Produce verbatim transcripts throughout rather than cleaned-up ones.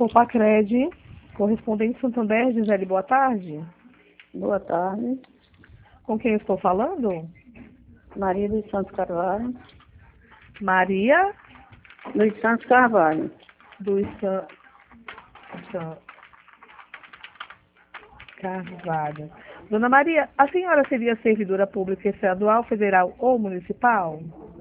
Copacred, correspondente Santander, Gisele, boa tarde. Boa tarde. Com quem eu estou falando? Maria dos Santos Carvalho. Maria Dos Santos Carvalho. dos San... San... Carvalho. Dona Maria, a senhora seria servidora pública estadual, federal ou municipal?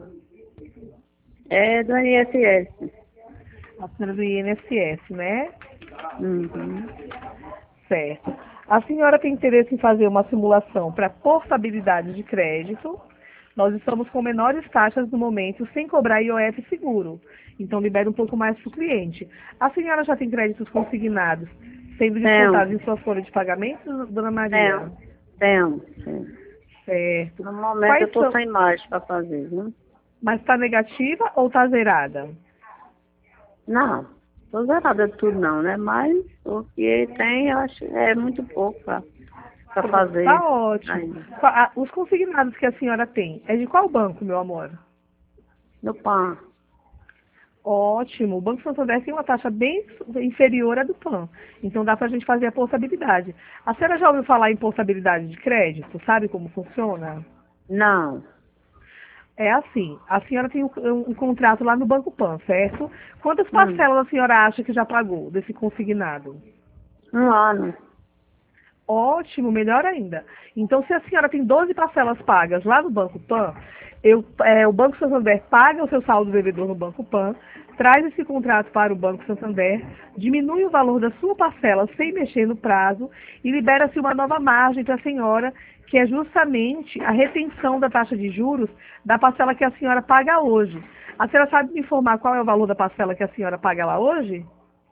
É do I N S S. A senhora do I N S S, né? Uhum. Certo. A senhora tem interesse em fazer uma simulação para portabilidade de crédito? Nós estamos com menores taxas no momento, sem cobrar I O F seguro. Então, libera um pouco mais para o cliente. A senhora já tem créditos consignados, sendo descontados em sua folha de pagamento, dona Maria? Tenho. Tenho. Certo. No momento Quais eu estou são... sem mais para fazer, né? Mas está negativa ou está zerada? Não, estou zerada de tudo não, né? Mas o que tem, eu acho, é muito pouco para fazer. Está ótimo. Ainda. Os consignados que a senhora tem, é de qual banco, meu amor? No P A N. Ótimo. O Banco Santander tem uma taxa bem inferior à do P A N. Então dá para a gente fazer a portabilidade. A senhora já ouviu falar em portabilidade de crédito? Sabe como funciona? Não. É assim, a senhora tem um, um contrato lá no Banco P A N, certo? Quantas parcelas hum. a senhora acha que já pagou desse consignado? Um ano. Ótimo, melhor ainda. Então, se a senhora tem doze parcelas pagas lá no Banco P A N, eu, é, o Banco Santander paga o seu saldo devedor no Banco P A N, traz esse contrato para o Banco Santander, diminui o valor da sua parcela sem mexer no prazo e libera-se uma nova margem para a senhora, que é justamente a retenção da taxa de juros da parcela que a senhora paga hoje. A senhora sabe me informar qual é o valor da parcela que a senhora paga lá hoje?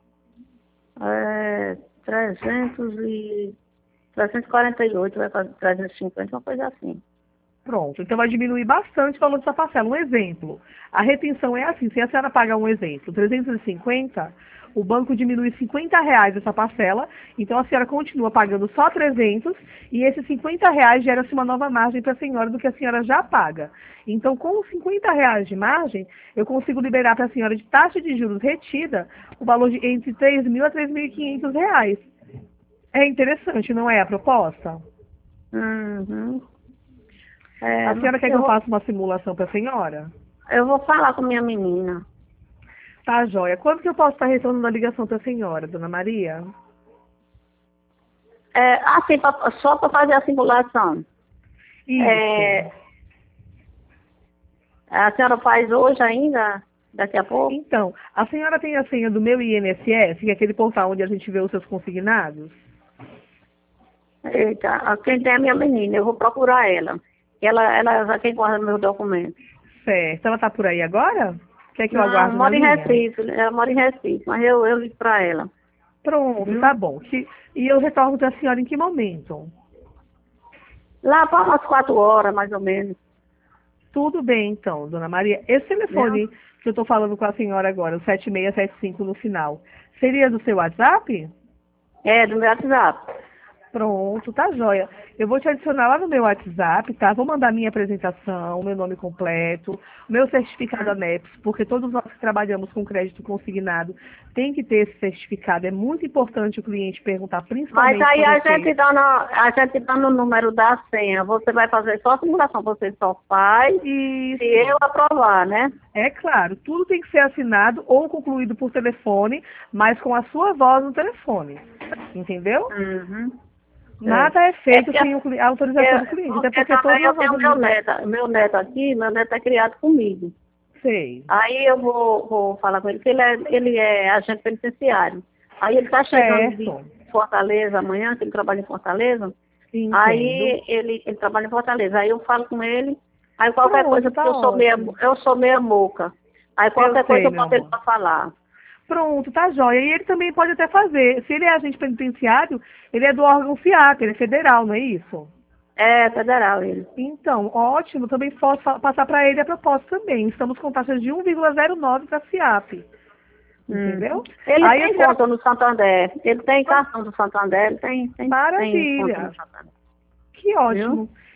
É trezentos e... trezentos e quarenta e oito, vai para trezentos e cinquenta, uma coisa assim. Pronto, então vai diminuir bastante o valor dessa parcela. Um exemplo, a retenção é assim, se a senhora pagar um exemplo, trezentos e cinquenta, o banco diminui cinquenta reais essa parcela, então a senhora continua pagando só trezentos e esses cinquenta reais gera-se uma nova margem para a senhora do que a senhora já paga. Então, com os cinquenta reais de margem, eu consigo liberar para a senhora de taxa de juros retida o valor de entre três mil a três mil e quinhentos reais. É interessante, não é a proposta? Uhum. É, a senhora quer que eu vou... faça uma simulação para a senhora? Eu vou falar com minha menina. Tá, joia. Quando que eu posso estar retornando a ligação para a senhora, dona Maria? É, assim, pra, só para fazer a simulação. Isso. É, a senhora faz hoje ainda? Daqui a pouco? Então, a senhora tem a senha do meu I N S S, que é aquele portal onde a gente vê os seus consignados? Eita, quem tem é a minha menina, eu vou procurar ela. Ela, ela já quem guarda meus documentos. Certo. Ela está por aí agora? Quer que eu Não, aguarde ela mora na em linha? Recife, ela mora em Recife, mas eu, eu ligo para ela. Pronto, Hum? tá bom. Que, e eu retorno para a senhora em que momento? Lá para umas quatro horas, mais ou menos. Tudo bem, então, dona Maria. Esse telefone Não. que eu estou falando com a senhora agora, o sete seis sete cinco no final, seria do seu WhatsApp? É, do meu WhatsApp. Pronto, tá joia. Eu vou te adicionar lá no meu WhatsApp, tá? Vou mandar minha apresentação, meu nome completo, meu certificado ANEPS, porque todos nós que trabalhamos com crédito consignado tem que ter esse certificado. É muito importante o cliente perguntar, principalmente Mas aí a você. gente, dando, a gente dando o número da senha, você vai fazer só a simulação, você só faz Isso. se eu aprovar, né? É claro, tudo tem que ser assinado ou concluído por telefone, mas com a sua voz no telefone. Entendeu? Uhum. Nada é feito é sem a autorização do cliente, até porque todas eu as tenho nossas... meu neto, meu neto aqui, meu neto é criado comigo. Sei. Aí eu vou, vou falar com ele, que ele é, ele é agente penitenciário. Aí ele está chegando Certo. de Fortaleza amanhã, que ele trabalha em Fortaleza. Entendo. Aí ele, ele trabalha em Fortaleza. Aí eu falo com ele, aí qualquer Pronto, coisa, tá porque eu sou meia, ótimo. eu sou meia moca. Aí qualquer Eu coisa sei, eu meu boto ele amor. para falar. Pronto, tá jóia. E ele também pode até fazer. Se ele é agente penitenciário, ele é do órgão FIAP, ele é federal, não é isso? É, federal ele. Então, ótimo. Também posso fa- passar para ele a proposta também. Estamos com taxas de um vírgula zero nove para FIAP. Entendeu? Hum. Ele Aí tem a senhora... conta no Santander. Ele tem cartão do Santander, ele tem, tem, tem conta Maravilha. no Santander. Que ótimo. Viu?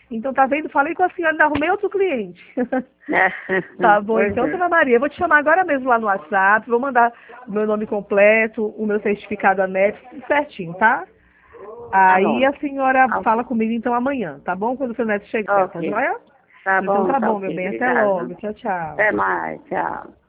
Então, tá vendo? Falei com a senhora, ainda arrumei outro cliente. É. Tá bom, Pois então, é. dona Maria, eu vou te chamar agora mesmo lá no WhatsApp, vou mandar o meu nome completo, o meu certificado aneto, tudo certinho, tá? Tá Aí bom. a senhora Tá fala ok. comigo então amanhã, tá bom? Quando o seu neto chegar, tá Ok. joia? Tá Então bom, tá tá bom, meu ok. bem, até Obrigada. logo, tchau, tchau. Até mais. Tchau.